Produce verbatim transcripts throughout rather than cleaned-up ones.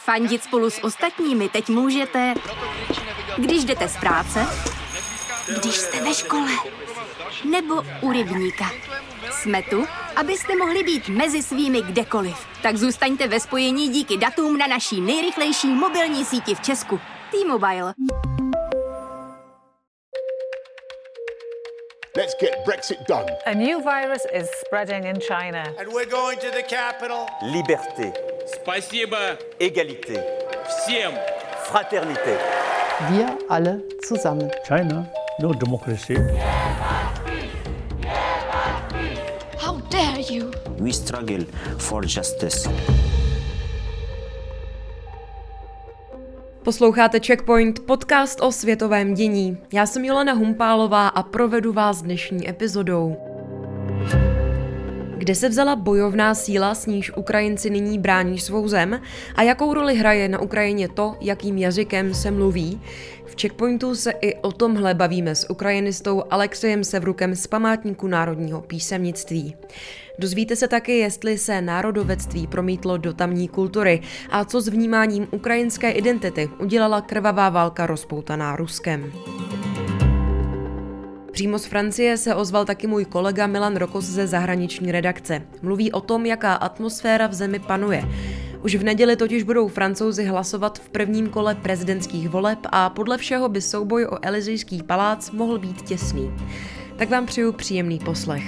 Fandit spolu s ostatními teď můžete, když jdete z práce, když jste ve škole, nebo u rybníka. Jsme tu, abyste mohli být mezi svými kdekoliv. Tak zůstaňte ve spojení díky datům na naší nejrychlejší mobilní síti v Česku. T-Mobile. Let's get Brexit done. A new virus is spreading in China. And we're going to the capital. Liberté. Спасибо. Égalité. Всем. Fraternité. Wir alle zusammen. China, no democracy. How dare you? We struggle for justice. Posloucháte Checkpoint, podcast o světovém dění. Já jsem Jolena Humpálová a provedu vás dnešní epizodou. Kde se vzala bojovná síla, s níž Ukrajinci nyní brání svou zem a jakou roli hraje na Ukrajině to, jakým jazykem se mluví? V Checkpointu se i o tomhle bavíme s ukrajinistou Alexejem Sevrukem z Památníku národního písemnictví. Dozvíte se taky, jestli se národovectví promítlo do tamní kultury a co s vnímáním ukrajinské identity udělala krvavá válka rozpoutaná Ruskem. Přímo z Francie se ozval taky můj kolega Milan Rokos ze zahraniční redakce. Mluví o tom, jaká atmosféra v zemi panuje. Už v neděli totiž budou Francouzi hlasovat v prvním kole prezidentských voleb a podle všeho by souboj o Elysejský palác mohl být těsný. Tak vám přeju příjemný poslech.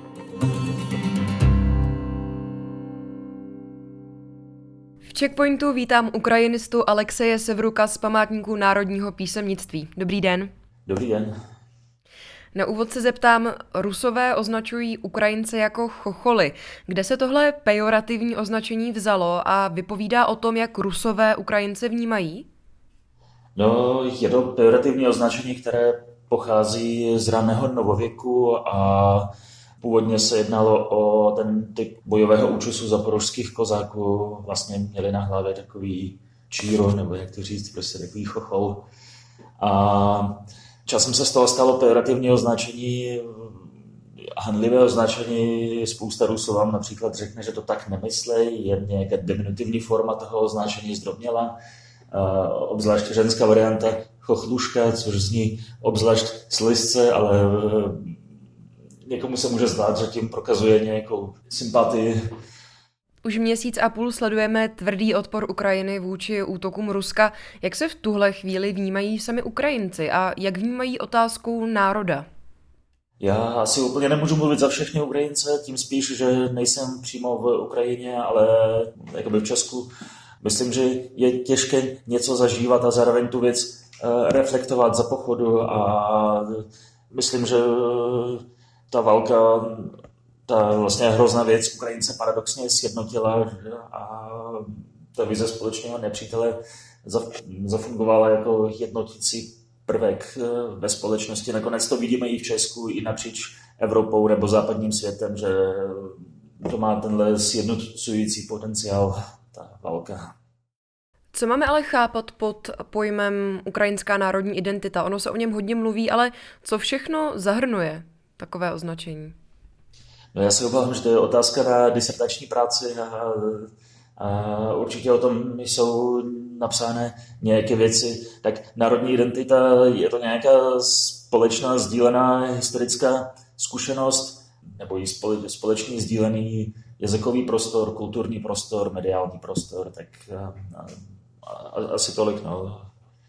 V Checkpointu vítám ukrajinistu Alexeje Sevruka z Památníku národního písemnictví. Dobrý den. Dobrý den. Na úvod se zeptám, Rusové označují Ukrajince jako chocholy. Kde se tohle pejorativní označení vzalo a vypovídá o tom, jak Rusové Ukrajince vnímají? No, je to pejorativní označení, které pochází z raného novověku a původně se jednalo o ten typ bojového účusu zaporožských kozáků. Vlastně měli na hlavě takový číro, nebo jak to říct, prostě takový chochol. A časem se z toho stalo pejorativní označení, hanlivé označení. Spousta Rusů vám například řekne, že to tak nemyslí, je nějaká diminutivní forma toho označení zdrobněla. Obzvláště ženská varianta chochluška, což zní obzvlášť slizce, ale někomu se může zdát, že tím prokazuje nějakou sympatii. Už měsíc a půl sledujeme tvrdý odpor Ukrajiny vůči útokům Ruska. Jak se v tuhle chvíli vnímají sami Ukrajinci a jak vnímají otázku národa? Já asi úplně nemůžu mluvit za všechny Ukrajince, tím spíš, že nejsem přímo v Ukrajině, ale jakoby v Česku. Myslím, že je těžké něco zažívat a zároveň tu věc reflektovat za pochodu a myslím, že ta válka, ta vlastně hrozná věc Ukrajince paradoxně sjednotila a ta vize společného nepřítele zafungovala jako jednotící prvek ve společnosti. Nakonec to vidíme i v Česku, i napříč Evropou nebo západním světem, že to má tenhle sjednocující potenciál, ta válka. Co máme ale chápat pod pojmem ukrajinská národní identita? Ono se o něm hodně mluví, ale co všechno zahrnuje takové označení? No já se obávám, že to je otázka na disertační práci a, a určitě o tom jsou napsány nějaké věci. Tak národní identita je to nějaká společná sdílená historická zkušenost nebo i společný sdílený jazykový prostor, kulturní prostor, mediální prostor, tak a, a, a, asi tolik. No.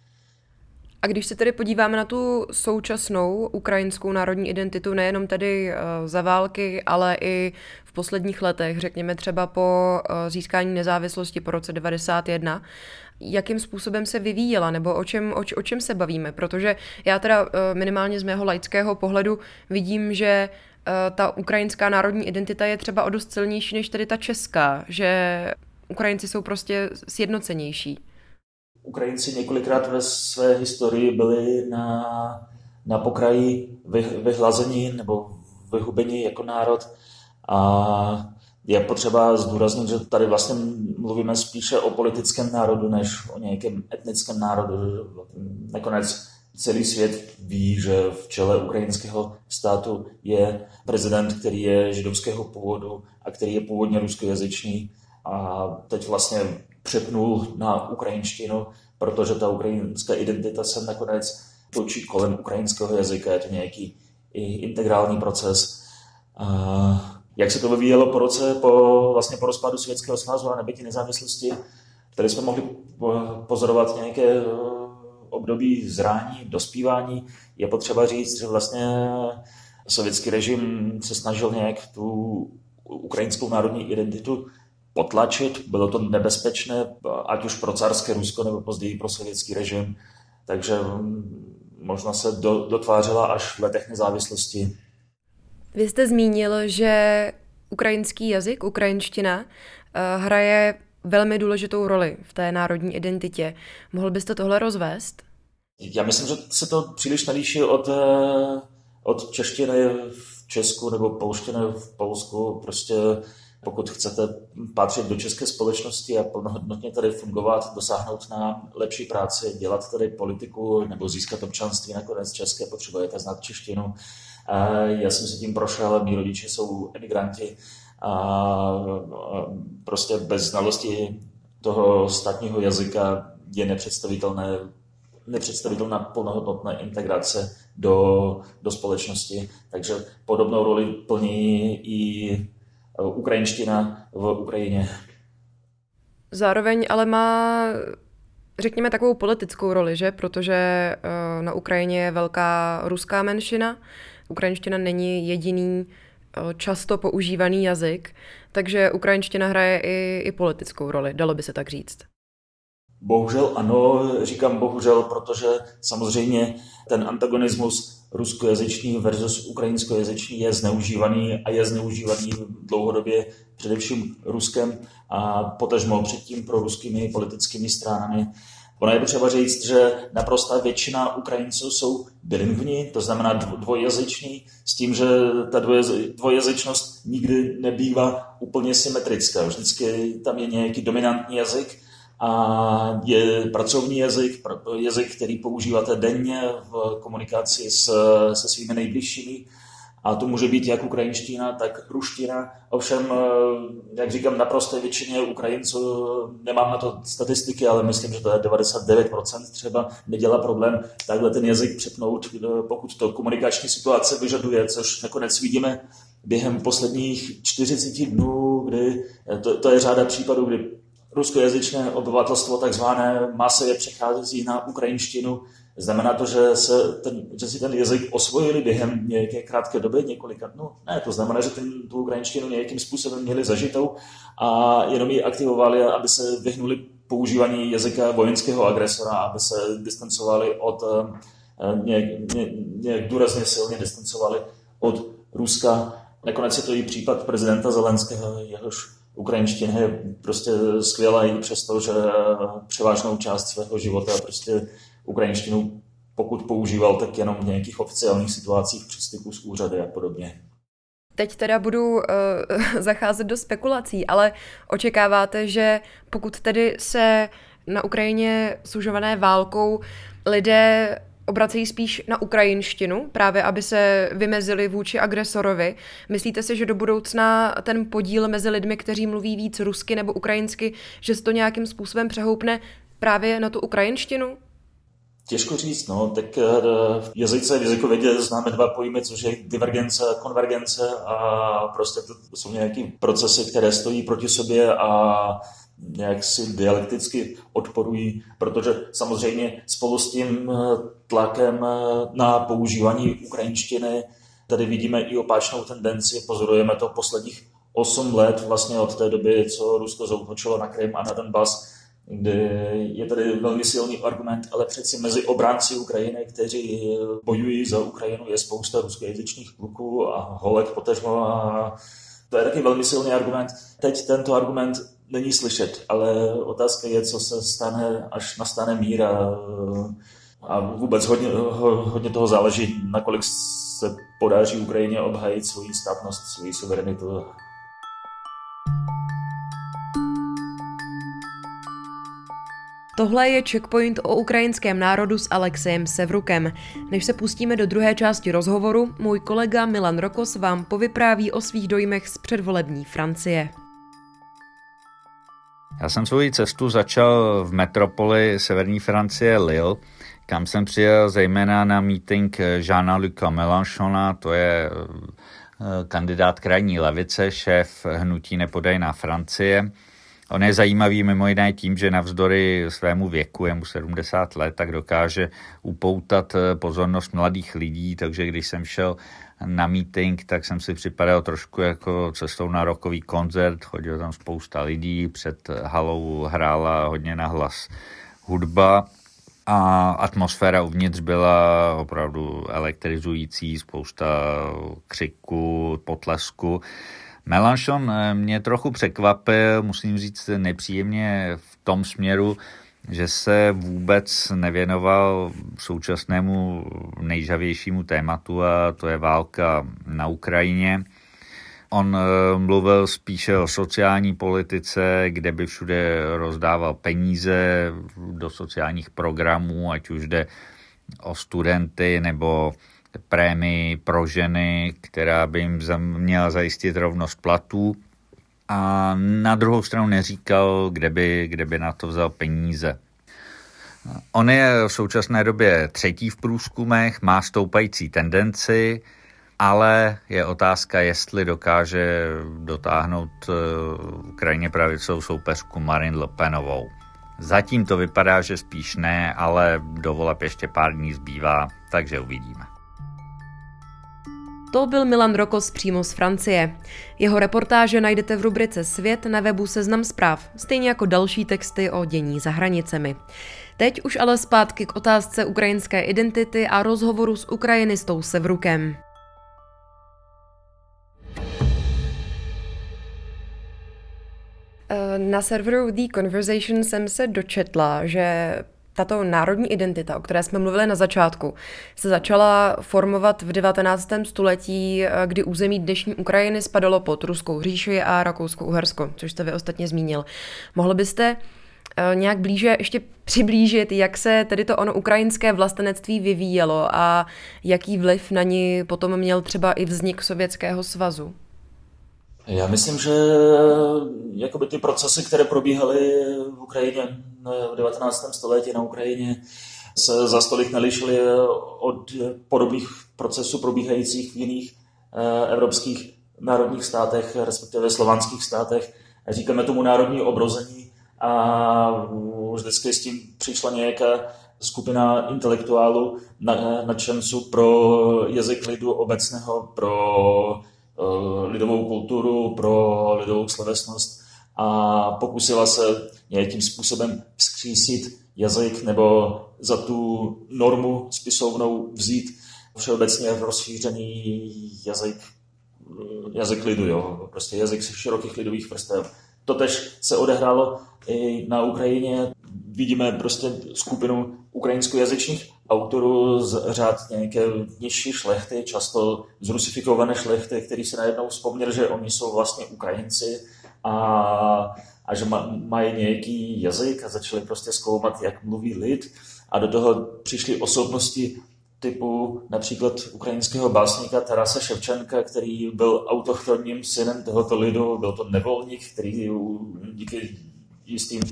A když se tedy podíváme na tu současnou ukrajinskou národní identitu, nejenom tedy za války, ale i v posledních letech, řekněme třeba po získání nezávislosti po roce devadesát jedna, jakým způsobem se vyvíjela, nebo o čem, o, o čem se bavíme? Protože já teda minimálně z mého laického pohledu vidím, že ta ukrajinská národní identita je třeba o dost silnější než tedy ta česká, že Ukrajinci jsou prostě sjednocenější. Ukrajinci několikrát ve své historii byli na, na pokraji vy, vyhlazení nebo vyhubení jako národ a je potřeba zdůraznit, že tady vlastně mluvíme spíše o politickém národu, než o nějakém etnickém národu. Nakonec celý svět ví, že v čele ukrajinského státu je prezident, který je židovského původu a který je původně ruskojazyčný. A teď vlastně přepnul na ukrajinštinu, protože ta ukrajinská identita se nakonec točí kolem ukrajinského jazyka, je to nějaký integrální proces. A jak se to vyvíjelo po roce, po, vlastně po rozpadu Sovětského svazu a nabytí nezávislosti, tady jsme mohli pozorovat nějaké období zrání, dospívání. Je potřeba říct, že vlastně sovětský režim se snažil nějak tu ukrajinskou národní identitu potlačit. Bylo to nebezpečné, ať už pro carské Rusko nebo později pro sovětský režim. Takže možná se do, dotvářela až v letech nezávislosti. Vy jste zmínil, že ukrajinský jazyk, ukrajinština, hraje velmi důležitou roli v té národní identitě. Mohl byste tohle rozvést? Já myslím, že se to příliš neliší od, od češtiny v Česku nebo polštiny v Polsku. Prostě pokud chcete patřit do české společnosti a plnohodnotně tady fungovat, dosáhnout na lepší práci, dělat tady politiku nebo získat občanství nakonec české, potřebujete znát češtinu. A já jsem se tím prošel, mý rodiče jsou emigranti a prostě bez znalosti toho státního jazyka je nepředstavitelné, nepředstavitelná plnohodnotná integrace do, do společnosti. Takže podobnou roli plní i ukrajinština v Ukrajině. Zároveň ale má, řekněme, takovou politickou roli, že? Protože na Ukrajině je velká ruská menšina. Ukrajinština není jediný často používaný jazyk, takže ukrajinština hraje i, i politickou roli, dalo by se tak říct. Bohužel ano, říkám bohužel, protože samozřejmě ten antagonismus ruskojazyčný versus ukrajinskojazyčný je zneužívaný a je zneužívaný dlouhodobě především Ruskem a potažmo předtím pro ruskými politickými stranami. Ono je potřeba říct, že naprostá většina Ukrajinců jsou bilingvní, to znamená dvojjazyční, s tím, že ta dvojjazyčnost nikdy nebývá úplně symetrická. Vždycky tam je nějaký dominantní jazyk a je pracovní jazyk, jazyk, který používáte denně v komunikaci s, se svými nejbližšími. A to může být jak ukrajinština, tak ruština. Ovšem, jak říkám, naprosté většině Ukrajinců, nemám na to statistiky, ale myslím, že to je devadesát devět procent třeba, nedělá problém takhle ten jazyk přepnout, pokud to komunikační situace vyžaduje, což nakonec vidíme během posledních čtyřicet dnů, kdy to, to je řada případů, kdy ruskojazyčné obyvatelstvo takzvané masově přechází na ukrajinštinu. Znamená to, že, se ten, že si ten jazyk osvojili během nějaké krátké doby, několika dnů? Ne, to znamená, že ten, tu ukrajinštinu nějakým způsobem měli zažitou a jenom ji aktivovali, aby se vyhnuli používání jazyka vojenského agresora, aby se distancovali od, nějak, ně, nějak důrazně silně distancovali od Ruska. Nakonec je to i případ prezidenta Zelenského, jehož ukrajinština je prostě skvělá i přesto, že převážnou část svého života prostě ukrajinštinu, pokud používal, tak jenom v nějakých oficiálních situacích při styku s úřady a podobně. Teď teda budu uh, zacházet do spekulací, ale očekáváte, že pokud tedy se na Ukrajině sužované válkou lidé obracejí spíš na ukrajinštinu, právě aby se vymezili vůči agresorovi. Myslíte si, že do budoucna ten podíl mezi lidmi, kteří mluví víc rusky nebo ukrajinsky, že se to nějakým způsobem přehoupne právě na tu ukrajinštinu? Těžko říct, no, tak v jazyce, v jazykovědě známe dva pojmy, což je divergence a konvergence a prostě to jsou nějaké procesy, které stojí proti sobě a nějak si dialekticky odporují, protože samozřejmě spolu s tím tlakem na používání ukrajinštiny tady vidíme i opačnou tendenci, pozorujeme to posledních osm let, vlastně od té doby, co Rusko zaútočilo na Krym a na Donbas, kdy je tady velmi silný argument, ale přeci mezi obránci Ukrajiny, kteří bojují za Ukrajinu, je spousta ruskojazyčných kluků a holek potažmo a to je taky velmi silný argument. Teď tento argument není slyšet, ale otázka je, co se stane, až nastane mír a, a vůbec hodně, hodně toho záleží, nakolik se podaří Ukrajině obhájit svou státnost, svou suverenitu. Tohle je Checkpoint o ukrajinském národu s Alexejem Sevrukem. Než se pustíme do druhé části rozhovoru, můj kolega Milan Rokos vám povypráví o svých dojmech z předvolební Francie. Já jsem svoji cestu začal v metropoli severní Francie Lille, kam jsem přijel zejména na meeting Jeana-Luca Mélenchona, to je kandidát krajní levice, šéf hnutí Nepodajná Francie. On je zajímavý mimo jiné tím, že navzdory svému věku, je mu sedmdesát let, tak dokáže upoutat pozornost mladých lidí, takže když jsem šel na meeting, tak jsem si připadal trošku jako cestou na rockový koncert, chodilo tam spousta lidí, před halou hrála hodně nahlas hudba a atmosféra uvnitř byla opravdu elektrizující, spousta křiku, potlesku. Mélenchon mě trochu překvapil, musím říct nepříjemně v tom směru, že se vůbec nevěnoval současnému nejžavějšímu tématu, a to je válka na Ukrajině. On mluvil spíše o sociální politice, kde by všude rozdával peníze do sociálních programů, ať už jde o studenty nebo prémii pro ženy, která by jim měla zajistit rovnost platů. A na druhou stranu neříkal, kde by, kde by na to vzal peníze. On je v současné době třetí v průzkumech, má stoupající tendenci, ale je otázka, jestli dokáže dotáhnout krajně pravicovou soupeřku Marine Le Penovou. Zatím to vypadá, že spíš ne, ale do voleb ještě pár dní zbývá, takže uvidíme. To byl Milan Rokos přímo z Francie. Jeho reportáže najdete v rubrice Svět na webu Seznam zpráv, stejně jako další texty o dění za hranicemi. Teď už ale zpátky k otázce ukrajinské identity a rozhovoru s ukrajinistou Sevrukem. Na serveru The Conversation jsem se dočetla, že tato národní identita, o které jsme mluvili na začátku, se začala formovat v devatenáctém století, kdy území dnešní Ukrajiny spadalo pod Ruskou říši a Rakousko-Uhersko, což jste vy ostatně zmínil. Mohl byste nějak blíže ještě přiblížit, jak se tedy to ono ukrajinské vlastenectví vyvíjelo a jaký vliv na ní potom měl třeba i vznik Sovětského svazu? Já myslím, že jakoby ty procesy, které probíhaly v Ukrajině v devatenáctém století na Ukrajině, se za stolik nelišily od podobných procesů probíhajících v jiných evropských národních státech, respektive slovanských státech. Říkáme tomu národní obrození a vždycky s tím přišla nějaká skupina intelektuálů, nadšenců pro jazyk lidu obecného, pro lidovou kulturu, pro lidovou slovesnost a pokusila se nějakým způsobem vzkřísit jazyk nebo za tu normu spisovnou vzít všeobecně rozšířený jazyk, jazyk lidu, jo? Prostě jazyk širokých lidových vrstev. Totež se odehrálo i na Ukrajině. Vidíme prostě skupinu ukrajinskojazyčných autorů z řád nějaké nižší šlechty, často zrusifikované šlechty, který si najednou vzpomněl, že oni jsou vlastně Ukrajinci a, a že ma, mají nějaký jazyk a začali prostě zkoumat, jak mluví lid. A do toho přišly osobnosti typu například ukrajinského básníka Tarase Ševčenka, který byl autochtonním synem tohoto lidu, byl to nevolník, který díky jistým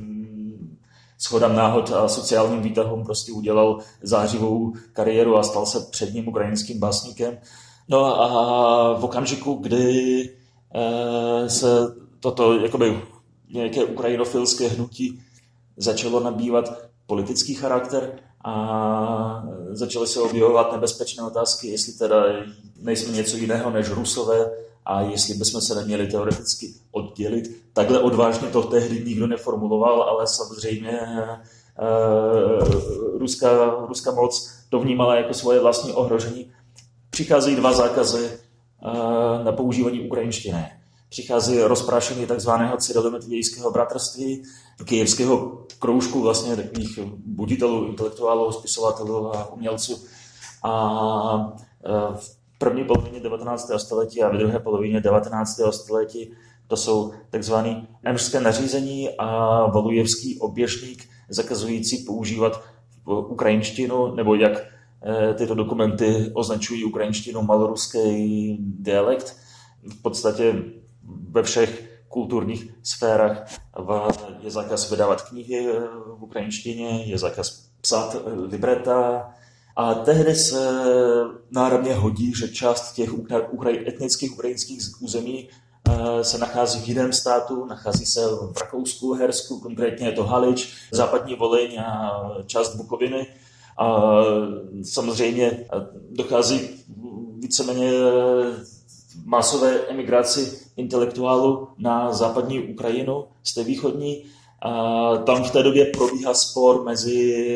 shodám náhod a sociálním výtahům prostě udělal zářivou kariéru a stal se předním ukrajinským básníkem. No a v okamžiku, kdy se toto jakoby nějaké ukrajinofilské hnutí začalo nabývat politický charakter a začaly se objevovat nebezpečné otázky, jestli teda nejsme něco jiného než Rusové a jestli bychom se neměli teoreticky oddělit. Takhle odvážně to tehdy nikdo neformuloval, ale samozřejmě uh, ruská, ruská moc to vnímala jako svoje vlastní ohrožení. Přicházejí dva zákazy uh, na používání ukrajinštiny. Přichází rozprášení takzvaného cyrilometodijského bratrství, kyjevského kroužku vlastně takových buditelů, intelektuálů, spisovatelů a umělců. A uh, v první polovině devatenáctého století a v druhé polovině devatenáctého století to jsou takzvané emšské nařízení a Valujevský oběžník zakazující používat ukrajinštinu, nebo jak tyto dokumenty označují ukrajinštinu maloruský dialekt. V podstatě ve všech kulturních sférách. Je zákaz vydávat knihy v ukrajinštině, je zákaz psát libreta. A tehdy se náramně hodí, že část těch ukraj, etnických ukrajinských území se nachází v jiném státu, nachází se v Rakousku, Hersku, konkrétně je to Halič, západní Volyň a část Bukoviny. A samozřejmě dochází víceméně masové emigraci intelektuálů na západní Ukrajinu z té východní. A tam v té době probíhá spor mezi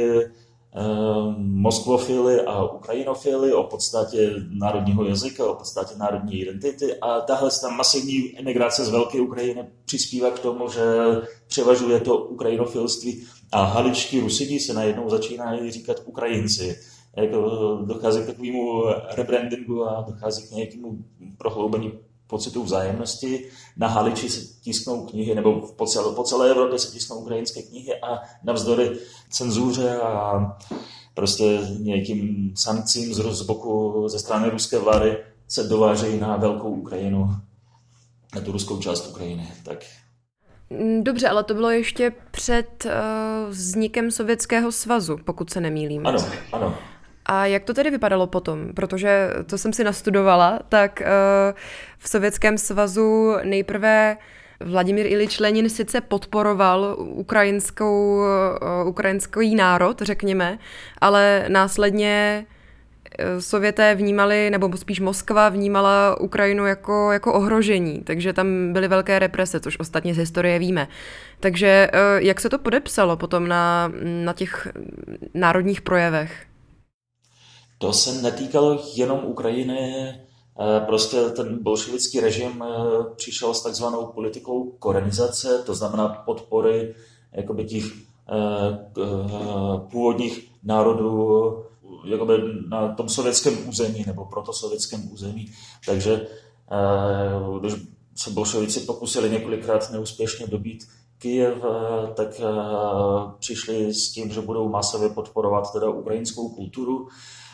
moskvofily a ukrajinofily o podstatě národního jazyka, o podstatě národní identity a tahle tam masivní emigrace z Velké Ukrajiny přispívá k tomu, že převažuje to ukrajinofilství a haličtí Rusidi se najednou začínají říkat Ukrajinci. Jako dochází k takovému rebrandingu a dochází k nějakému prohloubení pocitu vzájemnosti. Na Haliči se tisknou knihy, nebo po celé, po celé Evropě se tisknou ukrajinské knihy a navzdory cenzuře a prostě nějakým sankcím z boku ze strany ruské vlády se dovážejí na velkou Ukrajinu, na tu ruskou část Ukrajiny. Tak. Dobře, ale to bylo ještě před uh, vznikem Sovětského svazu, pokud se nemýlím. Ano, ano. A jak to tedy vypadalo potom? Protože to jsem si nastudovala, tak uh, v Sovětském svazu nejprve Vladimír Ilič Lenin sice podporoval ukrajinskou, uh, ukrajinský národ, řekněme, ale následně Sověté vnímali, nebo spíš Moskva vnímala Ukrajinu jako, jako ohrožení, takže tam byly velké represe, což ostatně z historie víme. Takže uh, jak se to podepsalo potom na, na těch národních projevech? To se netýkalo jenom Ukrajiny, prostě ten bolševický režim přišel s takzvanou politikou korenizace, to znamená podpory jakoby těch původních národů jakoby na tom sovětském území nebo protosovětském území. Takže když se bolševici pokusili několikrát neúspěšně dobít Kyjev, tak přišli s tím, že budou masově podporovat teda ukrajinskou kulturu.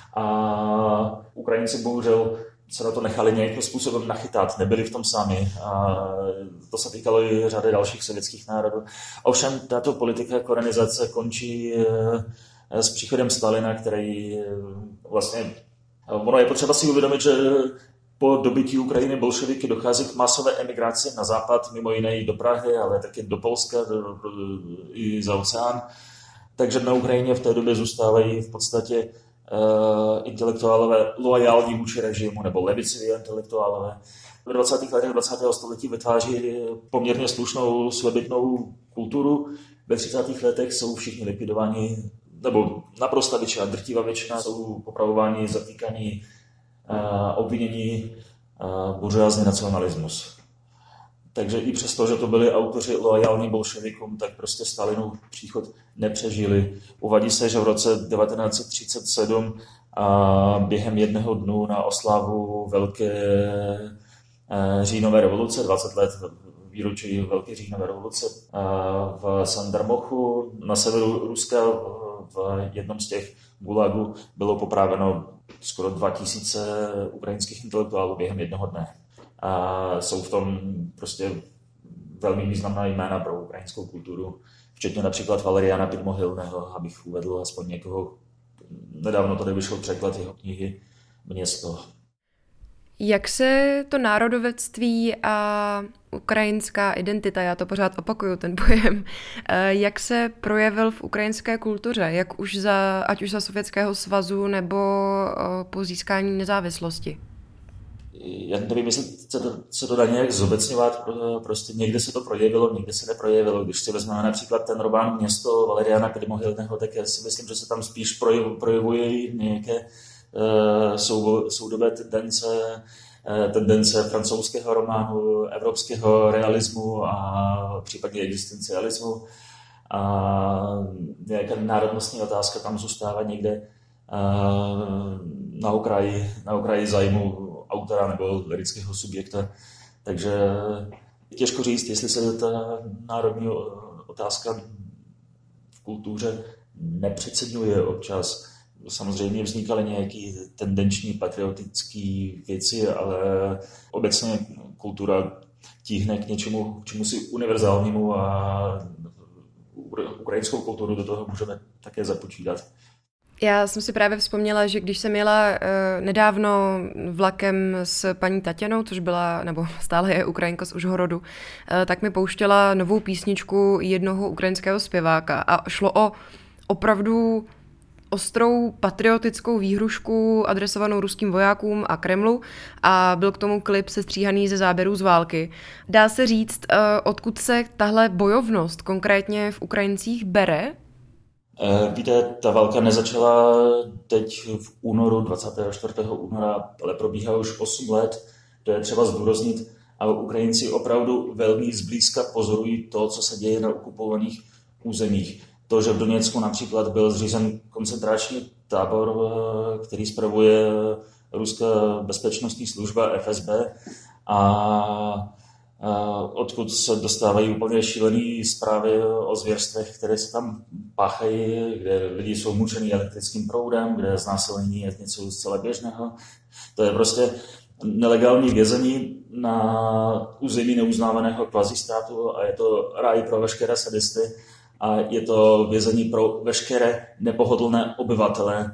A Ukrajinci bohužel se na to nechali nějakým způsobem nachytat, nebyli v tom sami. A to se týkalo i řady dalších sovětských národů. Ovšem tato politika korenizace končí s příchodem Stalina, který vlastně... Ono je potřeba si uvědomit, že po dobytí Ukrajiny bolševiky dochází k masové emigraci na západ, mimo jiné i do Prahy, ale taky do Polska, do, i za oceán. Takže na Ukrajině v té době zůstávají v podstatě Uh, intelektuálové loajální vůči režimu nebo levicoví intelektuálové. V dvacátých letech dvacátého století vytváří poměrně slušnou svébytnou kulturu. Ve třicátých letech jsou všichni likvidováni, nebo naprosto většina, drtivá většina jsou popravováni, zatýkaní, uh, obvinění, uh, buržoázní nacionalismus. Takže i přesto, že to byli autoři loajální bolševikům, tak prostě Stalinův příchod nepřežili. Uvádí se, že v roce devatenáct set třicet sedm a během jednoho dnu na oslavu Velké říjnové revoluce, dvacet let výročí Velké říjnové revoluce, v Sandarmochu na severu Ruska v jednom z těch gulagů bylo popraveno skoro dva tisíce ukrajinských intelektuálů během jednoho dne. A jsou v tom prostě velmi významná jména pro ukrajinskou kulturu, včetně například Valeriana Podmohylného, abych uvedl aspoň někoho. Nedávno tady vyšel překlad jeho knihy Město. Jak se to národovectví a ukrajinská identita, já to pořád opakuju, ten pojem, jak se projevil v ukrajinské kultuře, jak už za, ať už za Sovětského svazu nebo po získání nezávislosti? Já nevím, jestli se to, se to dá nějak zobecňovat, prostě někde se to projevilo, někde se neprojevilo. Když si vezmeme například ten román Město Valeriana Podmohylného, tak já si myslím, že se tam spíš projev, projevuje nějaké uh, sou, soudobé tendence, uh, tendence francouzského románu, evropského realismu a případně existencialismu. A nějaká národnostní otázka tam zůstává někde uh, na okraji, na okraji zájmu autora nebo lirického subjekta. Takže těžko říct, jestli se ta národní otázka v kultuře nepřeceňuje občas. Samozřejmě vznikaly nějaké tendenční patriotické věci, ale obecně kultura tíhne k něčemu, k čemu si univerzálnímu a ukrajinskou kulturu do toho můžeme také započítat. Já jsem si právě vzpomněla, že když jsem jela uh, nedávno vlakem s paní Tatěnou, což byla, nebo stále je Ukrajinka z Užhorodu, uh, tak mi pouštěla novou písničku jednoho ukrajinského zpěváka a šlo o opravdu ostrou patriotickou výhrušku adresovanou ruským vojákům a Kremlu a byl k tomu klip sestříhaný ze záběrů z války. Dá se říct, uh, odkud se tahle bojovnost konkrétně v Ukrajincích bere? Víte, ta válka nezačala teď v únoru, dvacátého čtvrtého února, ale probíhá už osm let, to je třeba zdůraznit, a Ukrajinci opravdu velmi zblízka pozorují to, co se děje na okupovaných územích. To, že v Doněcku například byl zřízen koncentrační tábor, který spravuje ruská bezpečnostní služba F S B a odkud se dostávají úplně šílené zprávy o zvěrstvech, které se tam páchají, kde lidi jsou mučení elektrickým proudem, kde znásilnění je něco zcela běžného. To je prostě nelegální vězení na území neuznávaného kvazistátu a je to ráj pro veškeré sadisty a je to vězení pro veškeré nepohodlné obyvatele.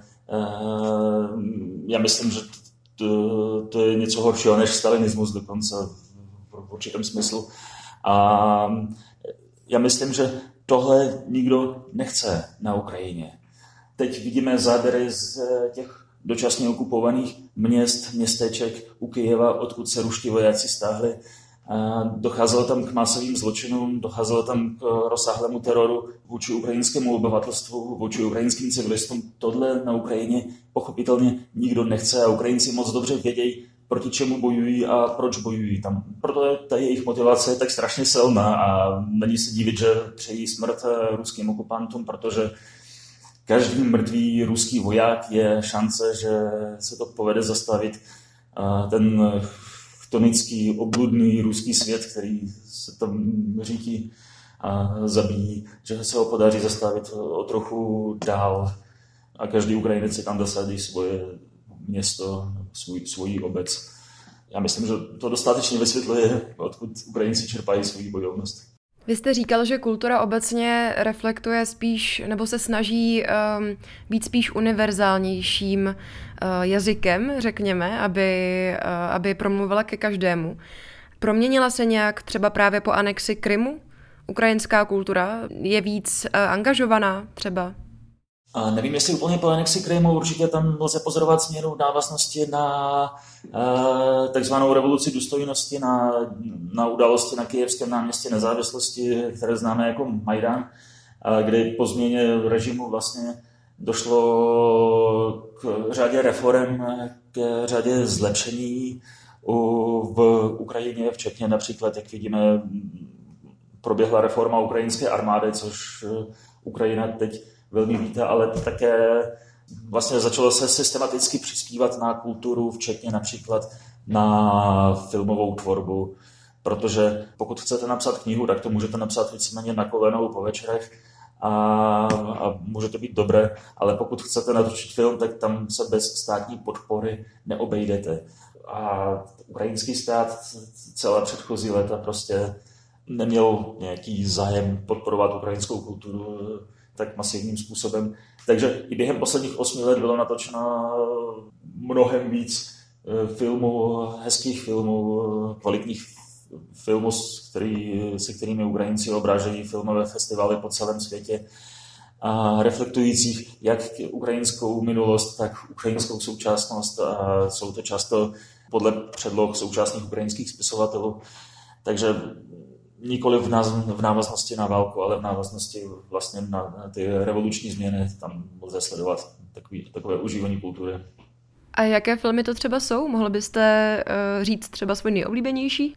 Já myslím, že to, to je něco horšího než stalinismus dokonce v určitém smyslu. A já myslím, že tohle nikdo nechce na Ukrajině. Teď vidíme záběry z těch dočasně okupovaných měst, městeček u Kyjeva, odkud se ruští vojáci stáhli. A docházelo tam k masovým zločinům, docházelo tam k rozsáhlému teroru vůči ukrajinskému obyvatelstvu, vůči ukrajinským civilistům. Tohle na Ukrajině pochopitelně nikdo nechce a Ukrajinci moc dobře vědějí, proti čemu bojují a proč bojují tam. Proto je ta jejich motivace je tak strašně silná a není se divit, že přejí smrt ruským okupantům, protože každý mrtvý ruský voják je šance, že se to povede zastavit. Ten chtonický, obludný ruský svět, který se tam řítí a zabíjí, že se ho podaří zastavit o trochu dál a každý Ukrajinec si tam dosadí svoje město, svůj, svůj obec. Já myslím, že to dostatečně vysvětluje, odkud Ukrajinci čerpají svou bojovnost. Vy jste říkal, že kultura obecně reflektuje spíš, nebo se snaží um, být spíš univerzálnějším uh, jazykem, řekněme, aby, uh, aby promluvila ke každému. Proměnila se nějak třeba právě po anexi Krymu? Ukrajinská kultura je víc uh, angažovaná třeba? A nevím, jestli úplně po anexi Krymu, určitě tam lze pozorovat změnu návaznosti na uh, takzvanou revoluci důstojnosti, na, na události na Kyjevském náměstí nezávislosti, které známe jako Majdan, uh, kdy po změně režimu vlastně došlo k řadě reforem, k řadě zlepšení u, v Ukrajině, včetně například, jak vidíme, proběhla reforma ukrajinské armády, což Ukrajina teď velmi vítá, ale také vlastně začalo se systematicky přispívat na kulturu, včetně například na filmovou tvorbu, protože pokud chcete napsat knihu, tak to můžete napsat víceméně na kolenou po večerech a, a může to být dobré, ale pokud chcete natočit film, tak tam se bez státní podpory neobejdete. A ukrajinský stát celá předchozí léta prostě neměl nějaký zájem podporovat ukrajinskou kulturu tak masivním způsobem. Takže i během posledních osmi let bylo natočeno mnohem víc filmů, hezkých filmů, kvalitních filmů, který, se kterými Ukrajinci obrážejí filmové festivaly po celém světě a reflektujících jak ukrajinskou minulost, tak ukrajinskou současnost. A jsou to často podle předloh současných ukrajinských spisovatelů. Takže nikoli v, náz- v návaznosti na válku, ale v návaznosti vlastně na, na ty revoluční změny, tam lze sledovat takový, takové užívání kultury. A jaké filmy to třeba jsou? Mohl byste uh, říct třeba svůj nejoblíbenější?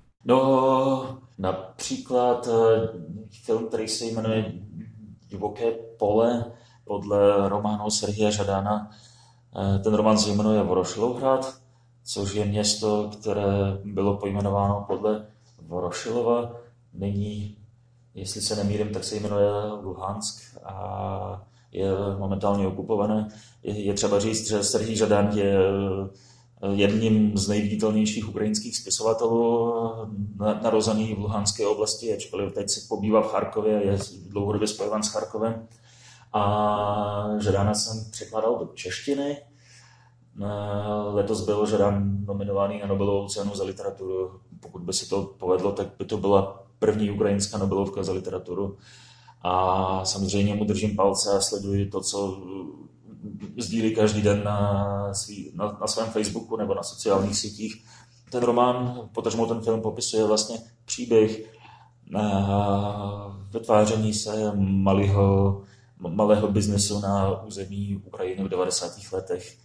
No, například uh, film, který se jmenuje Divoké pole, podle románu Serhije Žadána. Uh, ten román se jmenuje Vorošilovhrad, což je město, které bylo pojmenováno podle Vorošilova. Nyní, jestli se nemýlím, tak se jmenuje Luhansk a je momentálně okupované. Je, je třeba říct, že Serhij Žadan je jedním z nejviditelnějších ukrajinských spisovatelů, narozený v Luhanské oblasti, ačkoliv teď se pobývá v Charkově, je dlouhodobě spojován s Charkovem. A Žadana jsem překládal do češtiny. Letos byl Žadan nominovaný na Nobelovu cenu za literaturu. Pokud by se to povedlo, tak by to byla první ukrajinská Nobelovka za literaturu. A samozřejmě mu držím palce a sleduji to, co sdílí každý den na, svý, na, na svém Facebooku nebo na sociálních sítích. Ten román, potažmo ten film, popisuje vlastně příběh vytváření se malého, malého biznesu na území Ukrajiny v devadesátých letech.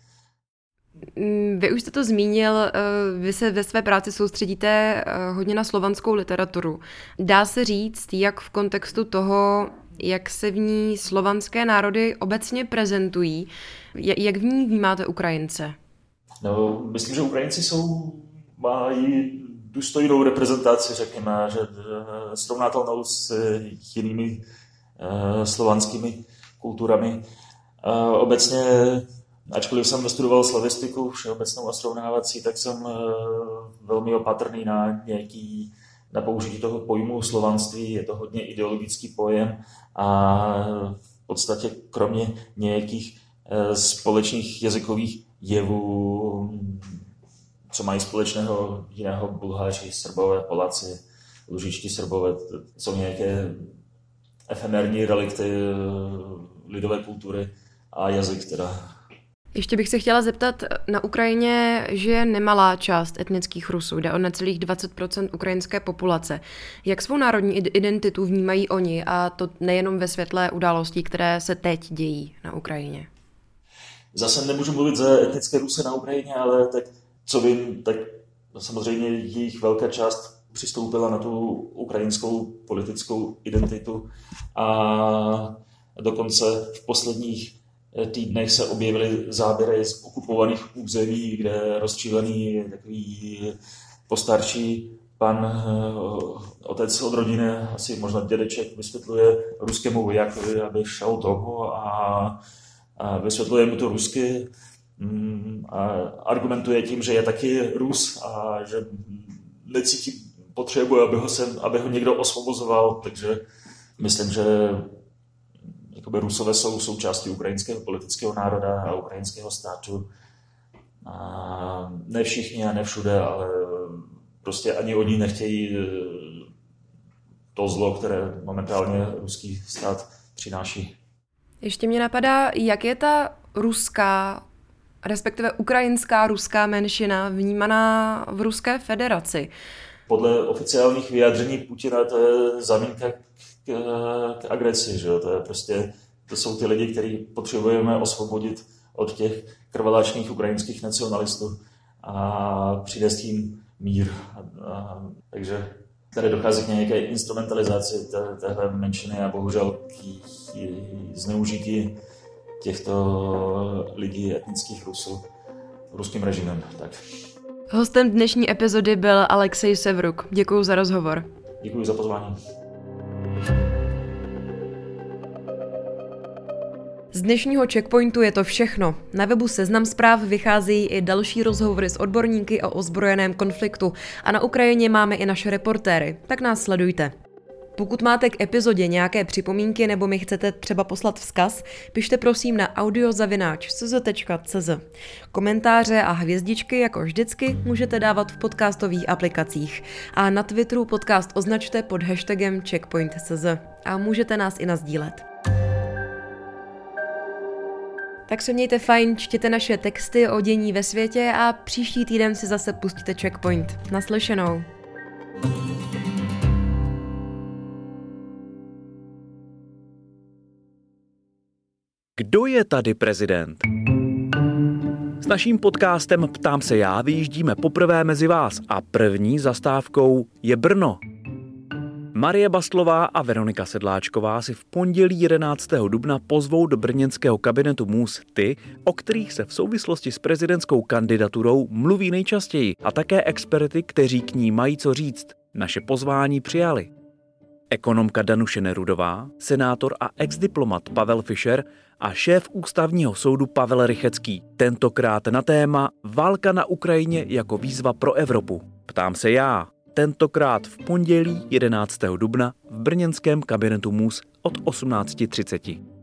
Vy už jste to zmínil, vy se ve své práci soustředíte hodně na slovanskou literaturu. Dá se říct, jak v kontextu toho, jak se v ní slovanské národy obecně prezentují, jak v ní vnímáte Ukrajince? No, myslím, že Ukrajinci jsou, mají důstojnou reprezentaci, řekněme, že srovnatelnou s jinými uh, slovanskými kulturami. Uh, obecně, ačkoliv jsem dostudoval slavistiku všeobecnou a srovnávací, tak jsem uh, velmi opatrný na nějaký na použití toho pojmu slovanství. Je to hodně ideologický pojem a v podstatě kromě nějakých uh, společných jazykových jevů, co mají společného jiného Bulháři, Srbové, Poláci, lužičtí Srbové, jsou nějaké efemérní relikty lidové kultury a jazyk teda. Ještě bych se chtěla zeptat, na Ukrajině žije nemalá část etnických Rusů, jde o necelých dvacet procent ukrajinské populace. Jak svou národní identitu vnímají oni, a to nejenom ve světle událostí, které se teď dějí na Ukrajině? Zase nemůžu mluvit za etnické Rusy na Ukrajině, ale tak co vím, tak samozřejmě jejich velká část přistoupila na tu ukrajinskou politickou identitu a dokonce v posledních týdnech se objevily záběry z okupovaných území, kde rozčílený takový postarší pan, otec od rodiny, asi možná dědeček, vysvětluje ruskému vojákovi, aby šel domů a, a vysvětluje mu to rusky. A argumentuje tím, že je taky Rus a že necítí potřebu, aby ho, sem, aby ho někdo osvobozoval. Takže myslím, že jakoby Rusové jsou součástí ukrajinského politického národa a ukrajinského státu. A ne všichni a ne všude, ale prostě ani oni nechtějí to zlo, které momentálně ruský stát přináší. Ještě mě napadá, jak je ta ruská, respektive ukrajinská ruská menšina vnímaná v Ruské federaci? Podle oficiálních vyjádření Putina to je záminka k, k agresi, že? To je prostě, to jsou ty lidi, kteří potřebujeme osvobodit od těch krvaláčných ukrajinských nacionalistů a přinést jim mír. A, a, takže tady dochází k nějaké instrumentalizaci té, téhle menšiny a bohužel k zneužití těchto lidí, etnických Rusů, ruským režimem. Tak. Hostem dnešní epizody byl Alexej Sevruk. Děkuji za rozhovor. Děkuji za pozvání. Z dnešního Checkpointu je to všechno. Na webu Seznam Zpráv vycházejí i další rozhovory s odborníky o ozbrojeném konfliktu a na Ukrajině máme i naše reportéry, tak nás sledujte. Pokud máte k epizodě nějaké připomínky nebo mi chcete třeba poslat vzkaz, pište prosím na audio zavináč c z tečka c z. Komentáře a hvězdičky, jako vždycky, můžete dávat v podcastových aplikacích. A na Twitteru podcast označte pod hashtagem checkpoint tečka c z. A můžete nás i nasdílet. Tak se mějte fajn, čtěte naše texty o dění ve světě a příští týden si zase pustíte Checkpoint. Naslyšenou. Kdo je tady prezident? S naším podcastem Ptám se já vyjíždíme poprvé mezi vás a první zastávkou je Brno. Marie Bastlová a Veronika Sedláčková si v pondělí jedenáctého dubna pozvou do brněnského kabinetu M Ú S ty, o kterých se v souvislosti s prezidentskou kandidaturou mluví nejčastěji, a také experty, kteří k ní mají co říct. Naše pozvání přijali. ekonomka Danuše Nerudová, senátor a exdiplomat Pavel Fischer a šéf ústavního soudu Pavel Rychecký. Tentokrát na téma Válka na Ukrajině jako výzva pro Evropu. Ptám se já, tentokrát v pondělí jedenáctého dubna v brněnském kabinetu M U S od osmnáct třicet.